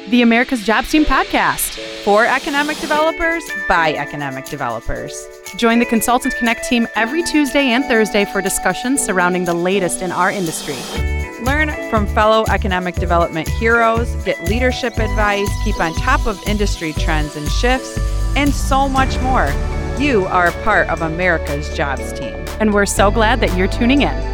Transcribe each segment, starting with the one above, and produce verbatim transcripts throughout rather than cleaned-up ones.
the America's Jobs Team podcast for economic developers by economic developers. Join the Consultant Connect team every Tuesday and Thursday for discussions surrounding the latest in our industry. Learn from fellow economic development heroes, get leadership advice, keep on top of industry trends and shifts, and so much more. You are a part of America's Jobs Team, and we're so glad that you're tuning in.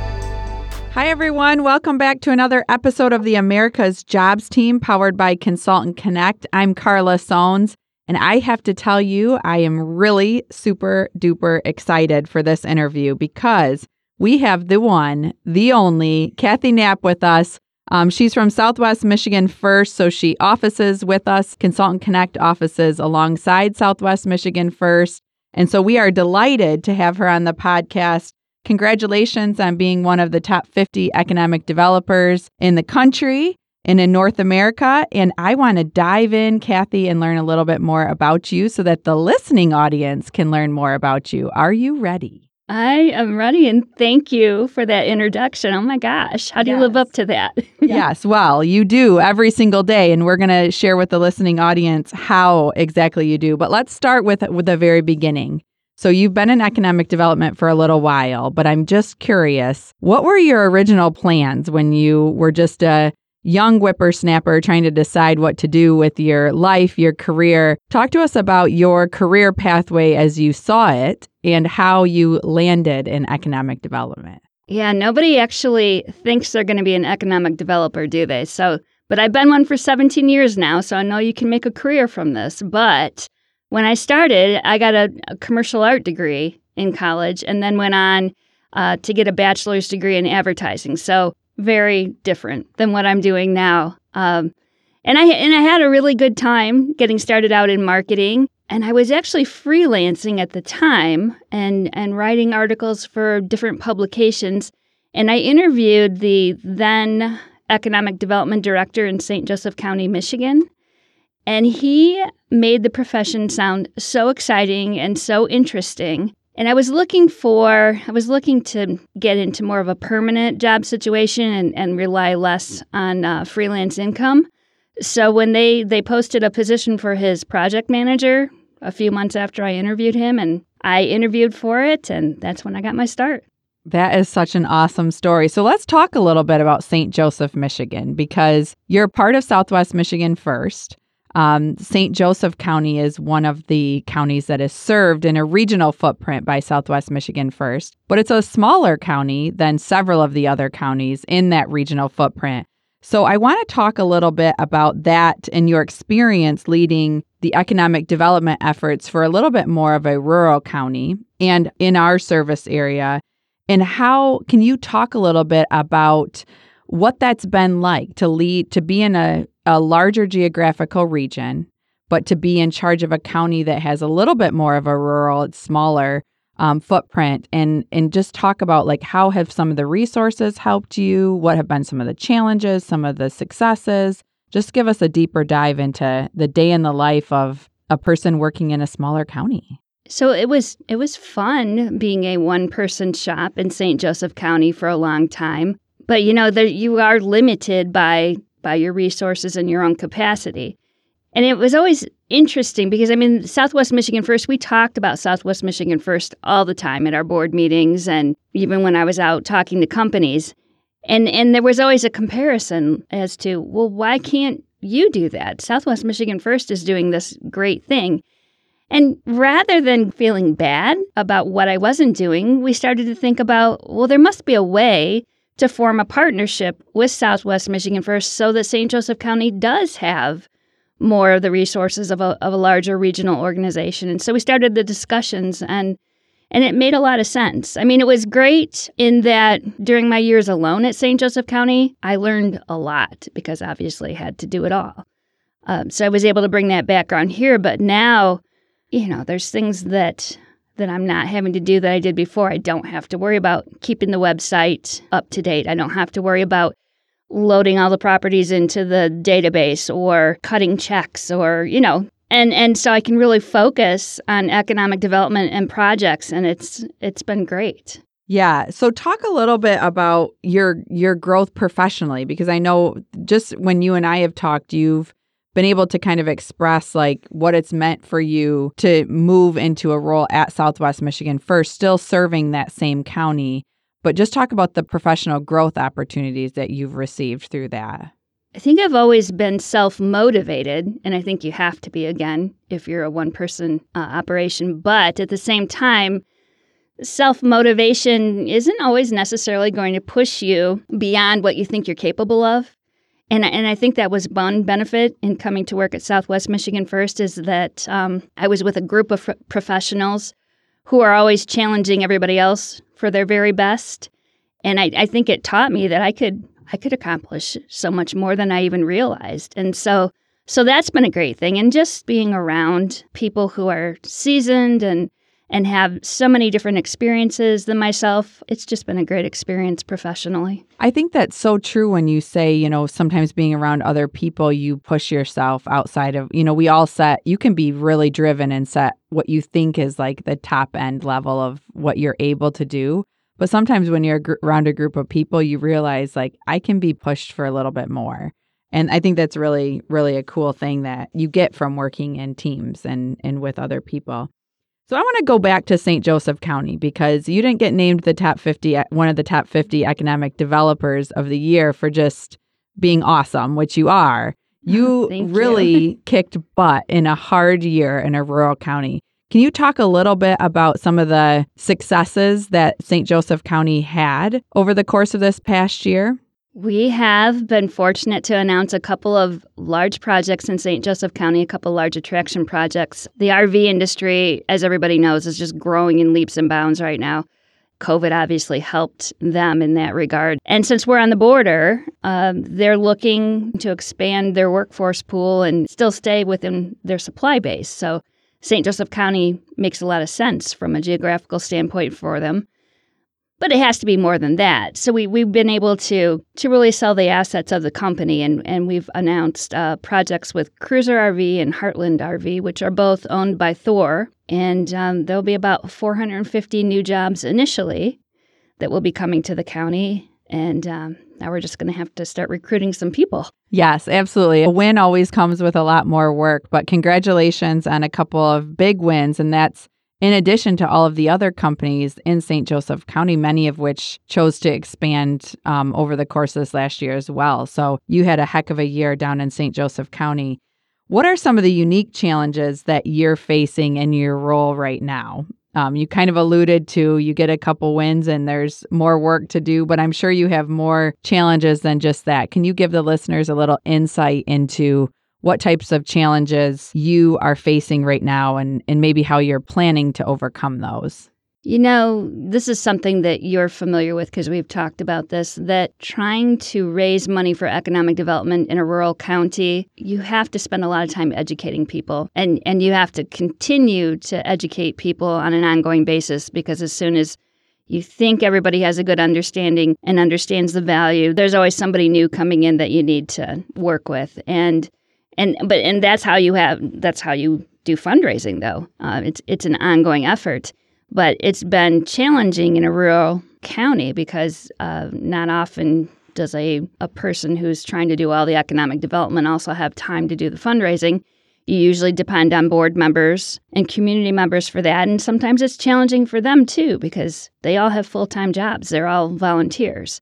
Hi, everyone. Welcome back to another episode of the America's Jobs Team powered by Consultant Connect. I'm Carla Sones, and I have to tell you, I am really super duper excited for this interview because we have the one, the only, Kathy Knapp with us. Um, she's from Southwest Michigan First, so she offices with us, Consultant Connect offices alongside Southwest Michigan First. And so we are delighted to have her on the podcast. Congratulations on being one of the top fifty economic developers in the country and in North America. And I want to dive in, Kathy, and learn a little bit more about you so that the listening audience can learn more about you. Are you ready? I am ready, and thank you for that introduction. Oh my gosh, how do yes. you live up to that? Yes, well, you do every single day, and we're going to share with the listening audience how exactly you do. But let's start with, with the very beginning. So you've been in economic development for a little while, but I'm just curious, what were your original plans when you were just a young whippersnapper trying to decide what to do with your life, your career? Talk to us about your career pathway as you saw it and how you landed in economic development. Yeah, nobody actually thinks they're going to be an economic developer, do they? So, but I've been one for seventeen years now, so I know you can make a career from this. But when I started, I got a, a commercial art degree in college and then went on uh, to get a bachelor's degree in advertising. So very different than what I'm doing now. Um, and I and I had a really good time getting started out in marketing. And I was actually freelancing at the time and, and writing articles for different publications. And I interviewed the then economic development director in Saint Joseph County, Michigan. And he made the profession sound so exciting and so interesting. And I was looking for, I was looking to get into more of a permanent job situation and, and rely less on uh, freelance income. So when they, they posted a position for his project manager a few months after I interviewed him, and I interviewed for it, and that's when I got my start. That is such an awesome story. So let's talk a little bit about Saint Joseph, Michigan, because you're part of Southwest Michigan First. Um, Saint Joseph County is one of the counties that is served in a regional footprint by Southwest Michigan First, but it's a smaller county than several of the other counties in that regional footprint. So I want to talk a little bit about that and your experience leading the economic development efforts for a little bit more of a rural county and in our service area. And how can you talk a little bit about what that's been like to lead, to be in a, a larger geographical region, but to be in charge of a county that has a little bit more of a rural, it's smaller um, footprint, and and just talk about like how have some of the resources helped you? What have been some of the challenges, some of the successes? Just give us a deeper dive into the day in the life of a person working in a smaller county. So it was it was fun being a one-person shop in Saint Joseph County for a long time. But, you know, there, you are limited by by your resources and your own capacity. And it was always interesting because, I mean, Southwest Michigan First, we talked about Southwest Michigan First all the time at our board meetings and even when I was out talking to companies. And and there was always a comparison as to, well, why can't you do that? Southwest Michigan First is doing this great thing. And rather than feeling bad about what I wasn't doing, we started to think about, well, there must be a way to form a partnership with Southwest Michigan First so that Saint Joseph County does have more of the resources of a of a larger regional organization. And so we started the discussions, and and it made a lot of sense. I mean, it was great in that during my years alone at Saint Joseph County, I learned a lot because obviously I had to do it all. Um, so I was able to bring that background here. But now, you know, there's things that that I'm not having to do that I did before. I don't have to worry about keeping the website up to date. I don't have to worry about loading all the properties into the database or cutting checks or, you know, and and so I can really focus on economic development and projects, and it's it's been great. Yeah. So talk a little bit about your your growth professionally, because I know just when you and I have talked, you've been able to kind of express like what it's meant for you to move into a role at Southwest Michigan First, still serving that same county. But just talk about the professional growth opportunities that you've received through that. I think I've always been self-motivated, and I think you have to be, again, if you're a one-person uh, operation. But at the same time, self-motivation isn't always necessarily going to push you beyond what you think you're capable of. And, and I think that was one benefit in coming to work at Southwest Michigan First is that um, I was with a group of f- professionals who are always challenging everybody else for their very best. And I, I think it taught me that I could I could accomplish so much more than I even realized. And so so that's been a great thing. And just being around people who are seasoned and and have so many different experiences than myself, it's just been a great experience professionally. I think that's so true when you say, you know, sometimes being around other people, you push yourself outside of, you know, we all set, you can be really driven and set what you think is like the top end level of what you're able to do. But sometimes when you're gr- around a group of people, you realize like I can be pushed for a little bit more. And I think that's really, really a cool thing that you get from working in teams and, and with other people. So I want to go back to Saint Joseph County because you didn't get named the top fifty, one of the top fifty economic developers of the year for just being awesome, which you are. You really you. kicked butt in a hard year in a rural county. Can you talk a little bit about some of the successes that Saint Joseph County had over the course of this past year? We have been fortunate to announce a couple of large projects in Saint Joseph County, a couple large attraction projects. The R V industry, as everybody knows, is just growing in leaps and bounds right now. COVID obviously helped them in that regard. And since we're on the border, um, they're looking to expand their workforce pool and still stay within their supply base. So Saint Joseph County makes a lot of sense from a geographical standpoint for them. But it has to be more than that. So we, we've been able to to really sell the assets of the company, and, and we've announced uh, projects with Cruiser R V and Heartland R V, which are both owned by Thor. And um, there'll be about four hundred fifty new jobs initially that will be coming to the county. And um, now we're just going to have to start recruiting some people. Yes, absolutely. A win always comes with a lot more work, but congratulations on a couple of big wins. And that's in addition to all of the other companies in Saint Joseph County, many of which chose to expand um, over the course of this last year as well. So you had a heck of a year down in Saint Joseph County. What are some of the unique challenges that you're facing in your role right now? Um, you kind of alluded to you get a couple wins and there's more work to do, but I'm sure you have more challenges than just that. Can you give the listeners a little insight into what types of challenges you are facing right now and, and maybe how you're planning to overcome those? You know, this is something that you're familiar with because we've talked about this, that trying to raise money for economic development in a rural county, you have to spend a lot of time educating people. And, and you have to continue to educate people on an ongoing basis because as soon as you think everybody has a good understanding and understands the value, there's always somebody new coming in that you need to work with. And And but and that's how you have that's how you do fundraising, though. Uh, it's it's an ongoing effort, but it's been challenging in a rural county because uh, not often does a a person who's trying to do all the economic development also have time to do the fundraising. You usually depend on board members and community members for that, and sometimes it's challenging for them too because they all have full-time jobs. They're all volunteers.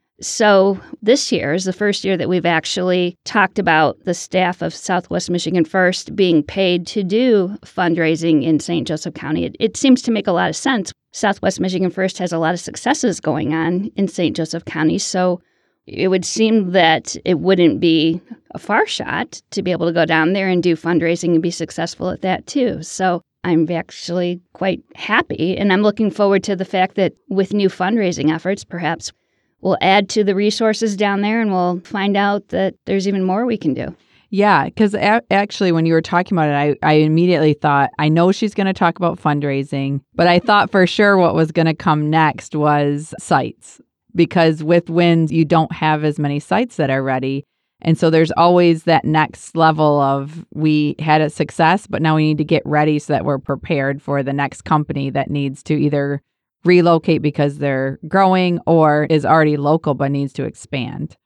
So this year is the first year that we've actually talked about the staff of Southwest Michigan First being paid to do fundraising in Saint Joseph County. It, it seems to make a lot of sense. Southwest Michigan First has a lot of successes going on in Saint Joseph County, so it would seem that it wouldn't be a far shot to be able to go down there and do fundraising and be successful at that too. So I'm actually quite happy, and I'm looking forward to the fact that with new fundraising efforts, perhaps we'll add to the resources down there and we'll find out that there's even more we can do. Yeah, because a- actually when you were talking about it, I, I immediately thought, I know she's going to talk about fundraising, but I thought for sure what was going to come next was sites. Because with wins, you don't have as many sites that are ready. And so there's always that next level of we had a success, but now we need to get ready so that we're prepared for the next company that needs to either relocate because they're growing or is already local but needs to expand.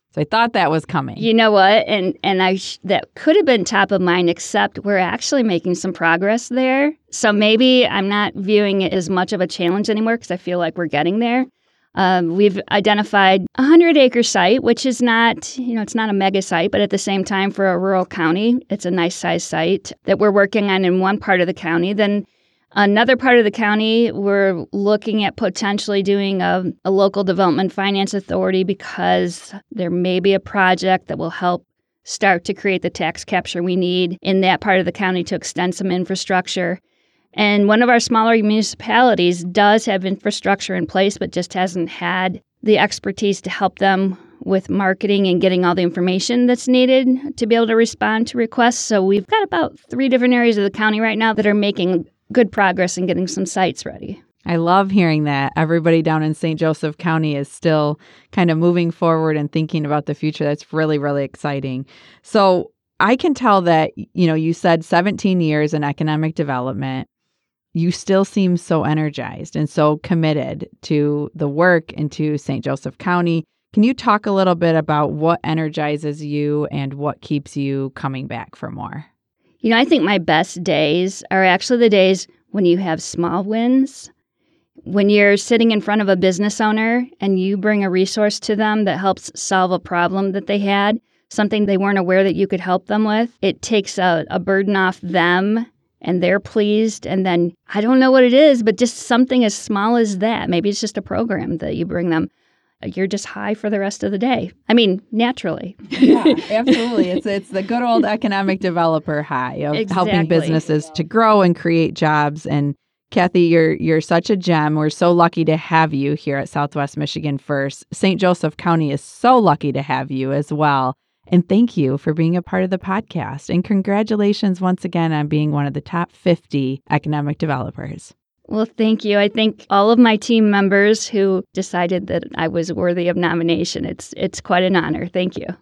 So I thought that was coming. You know what? And and I sh- that could have been top of mind, except we're actually making some progress there. So maybe I'm not viewing it as much of a challenge anymore because I feel like we're getting there. Um, we've identified a hundred acre site, which is not, you know, it's not a mega site, but at the same time for a rural county, it's a nice size site that we're working on in one part of the county. Then another part of the county, we're looking at potentially doing a, a local development finance authority because there may be a project that will help start to create the tax capture we need in that part of the county to extend some infrastructure. And one of our smaller municipalities does have infrastructure in place, but just hasn't had the expertise to help them with marketing and getting all the information that's needed to be able to respond to requests. So we've got about three different areas of the county right now that are making good progress in getting some sites ready. I love hearing that. Everybody down in Saint Joseph County is still kind of moving forward and thinking about the future. That's really, really exciting. So I can tell that, you know, you said seventeen years in economic development. You still seem so energized and so committed to the work and to Saint Joseph County. Can you talk a little bit about what energizes you and what keeps you coming back for more? You know, I think my best days are actually the days when you have small wins. When you're sitting in front of a business owner and you bring a resource to them that helps solve a problem that they had, something they weren't aware that you could help them with, it takes a, a burden off them and they're pleased. And then I don't know what it is, but just something as small as that. Maybe it's just a program that you bring them. You're just high for the rest of the day. I mean, naturally. Yeah, absolutely. It's it's the good old economic developer high of Exactly. helping businesses to grow and create jobs. And Kathy, you're you're such a gem. We're so lucky to have you here at Southwest Michigan First. Saint Joseph County is so lucky to have you as well. And thank you for being a part of the podcast. And congratulations once again on being one of the top fifty economic developers. Well, thank you. I thank all of my team members who decided that I was worthy of nomination. It's it's quite an honor. Thank you.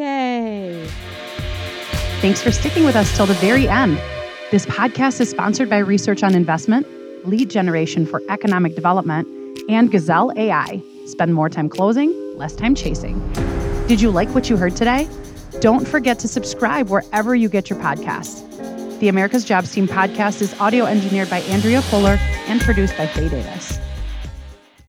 Yay. Thanks for sticking with us till the very end. This podcast is sponsored by Research on Investment, Lead Generation for Economic Development, and Gazelle A I. Spend more time closing, less time chasing. Did you like what you heard today? Don't forget to subscribe wherever you get your podcasts. The America's Jobs Team podcast is audio engineered by Andrea Fuller and produced by Faye Davis.